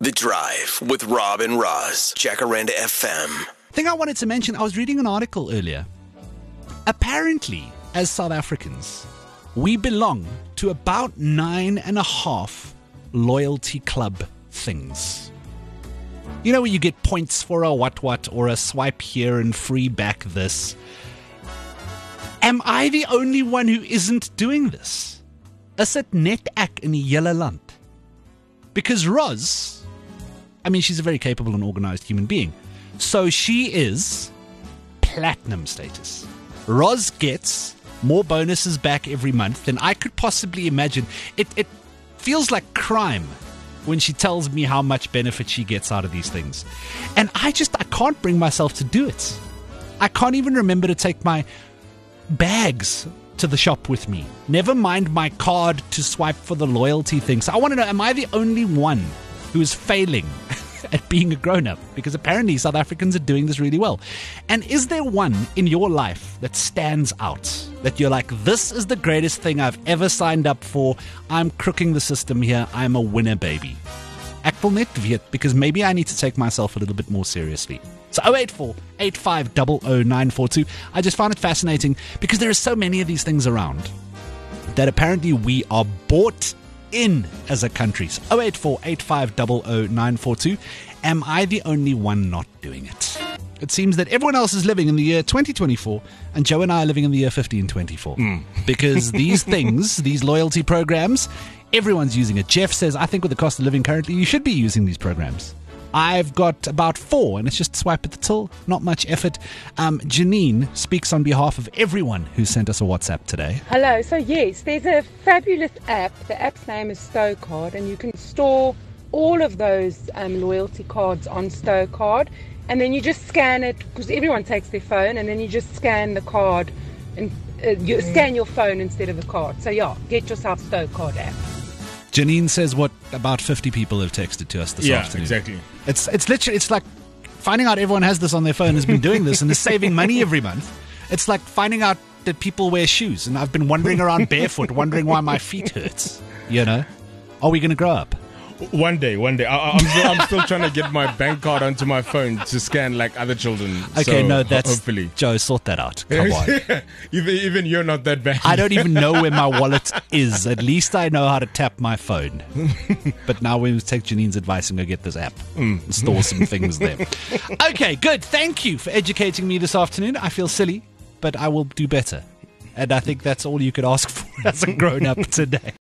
The Drive with Rob and Roz, Jacaranda FM. Thing I wanted to mention, I was reading an article earlier. Apparently, as South Africans, we belong to about 9.5 loyalty club things. You know where you get points for a what or a swipe here and free back this. Am I the only one who isn't doing this? Is it net ek in die hele land? Because Roz, I mean, she's a very capable and organized human being. So she is platinum status. Roz gets more bonuses back every month than I could possibly imagine. It feels like crime when she tells me how much benefit she gets out of these things. And I can't bring myself to do it. I can't even remember to take my bags to the shop with me. Never mind my card to swipe for the loyalty thing. So I want to know, am I the only one who is failing at being a grown-up? Because apparently South Africans are doing this really well. And is there one in your life that stands out? That you're like, this is the greatest thing I've ever signed up for. I'm crooking the system here. I'm a winner, baby. Ek wil net weet, because maybe I need to take myself a little bit more seriously. So 084-8500-942. I just found it fascinating because there are so many of these things around that apparently we are bought in as a country. So 084-8500-942. Am I the only one not doing it? It seems that everyone else is living in the year 2024 and Joe and I are living in the year 1524. Because these things, these loyalty programs, everyone's using it. Jeff says, I think with the cost of living currently, you should be using these programs. I've got about 4, and it's just swipe at the till. Not much effort. Janine speaks on behalf of everyone who sent us a WhatsApp today. Hello. So yes, there's a fabulous app. The app's name is StoCard, and you can store all of those loyalty cards on StoCard, and then you just scan it, because everyone takes their phone, and then you just scan the card, and you scan your phone instead of the card. So yeah, get yourself StoCard app. Janine says what about 50 people have texted to us this afternoon. Yeah, exactly. It's literally, it's like finding out everyone has this on their phone, has been doing this, and is saving money every month. It's like finding out that people wear shoes, and I've been wandering around barefoot, wondering why my feet hurt. You know? Are we going to grow up? One day. I'm still trying to get my bank card onto my phone to scan like other children. Okay, so no, that's hopefully. Joe, sort that out. Come on. even you're not that bad. I don't even know where my wallet is. At least I know how to tap my phone. But now we'll take Janine's advice and go get this app and store some things there. Okay, good. Thank you for educating me this afternoon. I feel silly, but I will do better. And I think that's all you could ask for as a grown-up today.